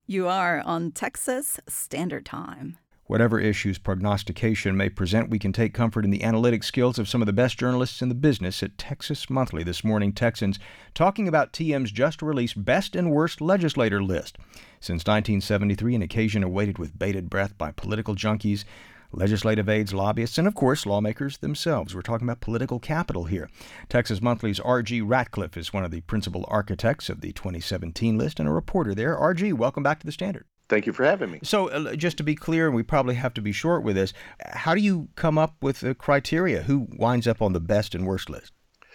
You are on Texas Standard Time. Whatever issues prognostication may present, we can take comfort in the analytic skills of some of the best journalists in the business at Texas Monthly. This morning, Texans talking about TM's just-released Best and Worst Legislator list. Since 1973, an occasion awaited with bated breath by political junkies, legislative aides, lobbyists, and, of course, lawmakers themselves. We're talking about political capital here. Texas Monthly's R.G. Ratcliffe is one of the principal architects of the 2017 list and a reporter there. R.G., welcome back to the Standard. Thank you for having me. So just to be clear, and we probably have to be short with this, how do you come up with the criteria? Who winds up on the best and worst list?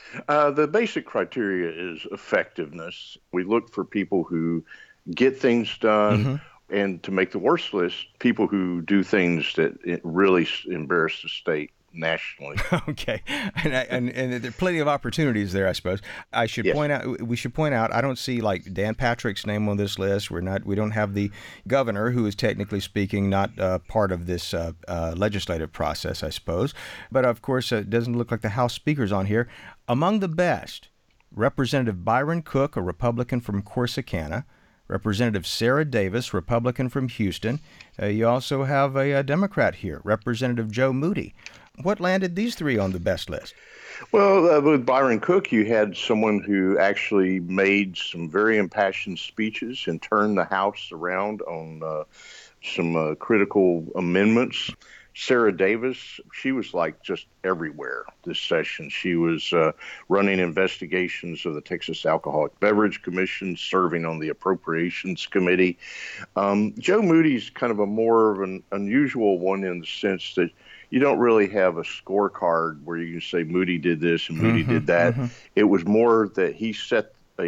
The basic criteria is effectiveness. We look for people who get things done, and to make the worst list, people who do things that really embarrass the state nationally. Okay, and there are plenty of opportunities there, I suppose. We should point out, I don't see like Dan Patrick's name on this list. We don't have the governor, who is technically speaking not part of this legislative process, I suppose. But of course, it doesn't look like the House Speaker's on here. Among the best, Representative Byron Cook, a Republican from Corsicana. Representative Sarah Davis, Republican from Houston. You also have a Democrat here, Representative Joe Moody. What landed these three on the best list? Well, with Byron Cook, you had someone who actually made some very impassioned speeches and turned the House around on some critical amendments. Sarah Davis, she was like just everywhere this session. She was running investigations of the Texas Alcoholic Beverage Commission, serving on the Appropriations Committee. Joe Moody's kind of a more of an unusual one in the sense that you don't really have a scorecard where you can say Moody did this and Moody did that. It was more that he set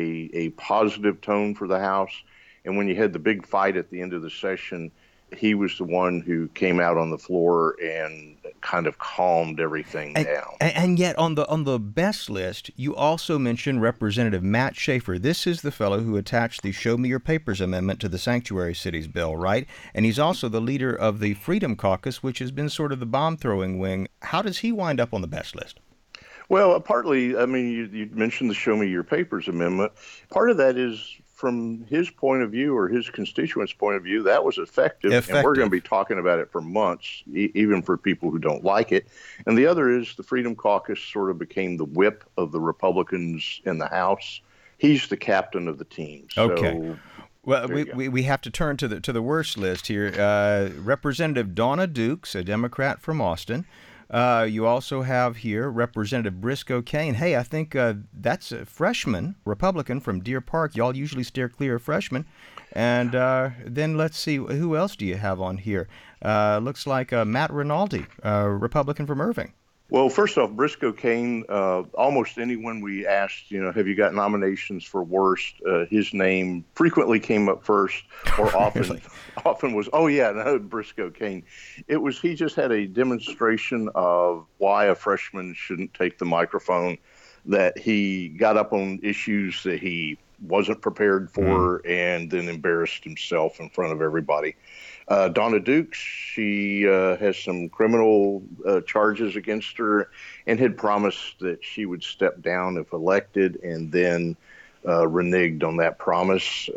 a positive tone for the House. And when you had the big fight at the end of the session, he was the one who came out on the floor and kind of calmed everything down. And yet on the best list, you also mentioned Representative Matt Schaefer. This is the fellow who attached the Show Me Your Papers amendment to the Sanctuary Cities bill, right? And he's also the leader of the Freedom Caucus, which has been sort of the bomb-throwing wing. How does he wind up on the best list? Well, partly, I mean, you mentioned the Show Me Your Papers amendment. Part of that is, from his point of view or his constituents' point of view, that was effective. And we're going to be talking about it for months, even for people who don't like it. And the other is the Freedom Caucus sort of became the whip of the Republicans in the House. He's the captain of the team. Okay. So, well, we have to turn to the worst list here. Representative Donna Dukes, a Democrat from Austin. You also have here Representative Briscoe Cain. Hey, I think that's a freshman, Republican from Deer Park. Y'all usually steer clear of freshmen. And then let's see, who else do you have on here? Looks like Matt Rinaldi, Republican from Irving. Well, first off, Briscoe Cain, almost anyone we asked, have you got nominations for worst, his name frequently came up first, or often was, Briscoe Cain. He just had a demonstration of why a freshman shouldn't take the microphone, that he got up on issues that he wasn't prepared for and then embarrassed himself in front of everybody. Donna Dukes, she has some criminal charges against her and had promised that she would step down if elected, and then reneged on that promise.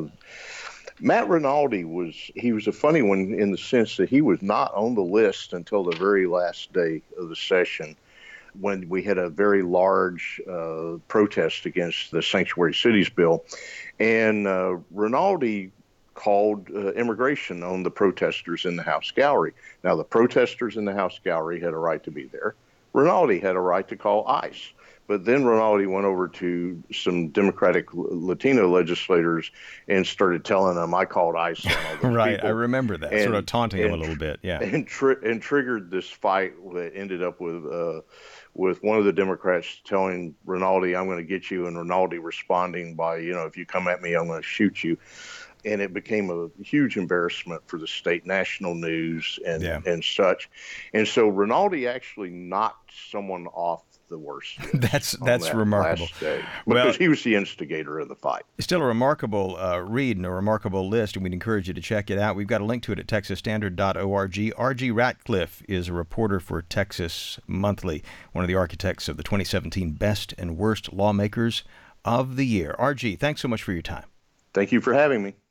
Matt Rinaldi was a funny one in the sense that he was not on the list until the very last day of the session, when we had a very large protest against the Sanctuary Cities bill. And Rinaldi called immigration on the protesters in the House gallery. Now, the protesters in the House gallery had a right to be there. Rinaldi had a right to call ICE. But then Rinaldi went over to some Democratic Latino legislators and started telling them, I called ICE on all those right, people. I remember that, sort of taunting him a little bit, yeah. And triggered this fight that ended up with one of the Democrats telling Rinaldi, I'm going to get you, and Rinaldi responding by, if you come at me, I'm going to shoot you. And it became a huge embarrassment for the state, national news and such. And so Rinaldi actually knocked someone off the worst. That's remarkable. Last day, because he was the instigator of the fight. Still a remarkable read and a remarkable list, and we'd encourage you to check it out. We've got a link to it at texasstandard.org. R.G. Ratcliffe is a reporter for Texas Monthly, one of the architects of the 2017 Best and Worst Lawmakers of the Year. R.G., thanks so much for your time. Thank you for having me.